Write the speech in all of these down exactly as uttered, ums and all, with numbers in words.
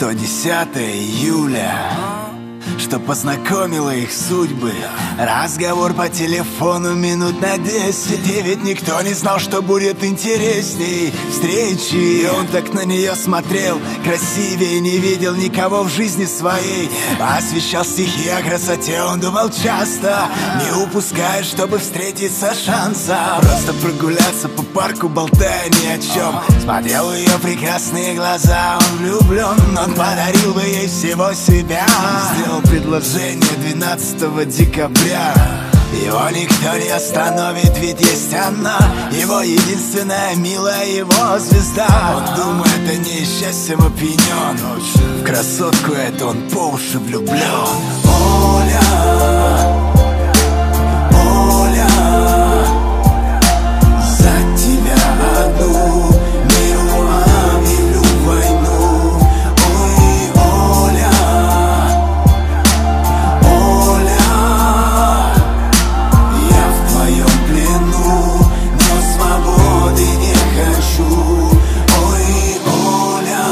То десятое июля, что познакомило их судьбы. Разговор по телефону минут на десять. И ведь никто не знал, что будет интересней встречи. И он так на нее смотрел, красивее не видел никого в жизни своей. Освещал стихи о красоте, он думал часто, не упуская, чтобы встретиться шанса. Просто прогуляться по парку, болтая ни о чем. Смотрел в ее прекрасные глаза, он влюблен. Он подарил бы ей всего себя. Сделал предложение двенадцатого декабря. Его никто не остановит, ведь есть она, его единственная милая, его звезда. Он думает о ней, счастьем опьянен. В красотку эту он по уши влюблен. Оля, Оля, за тебя одну миру объявлю войну. Ой, Оля, Оля, я в твоем плену, но свободы не хочу. Ой, Оля.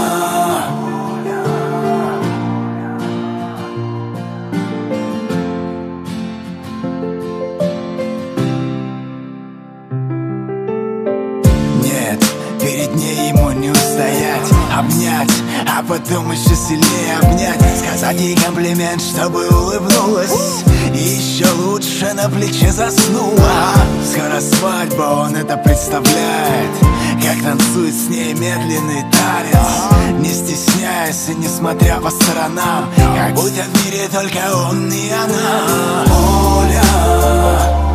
Нет, перед ней ему не устоять. Обнять, а потом еще сильнее обнять. Сказать ей комплимент, чтобы улыбнулась. И еще лучше на плече заснула. Скоро свадьба, он это представляет. Как танцует с ней медленный танец, не стесняясь и не смотря по сторонам. Как будто в мире только он и она. Оля,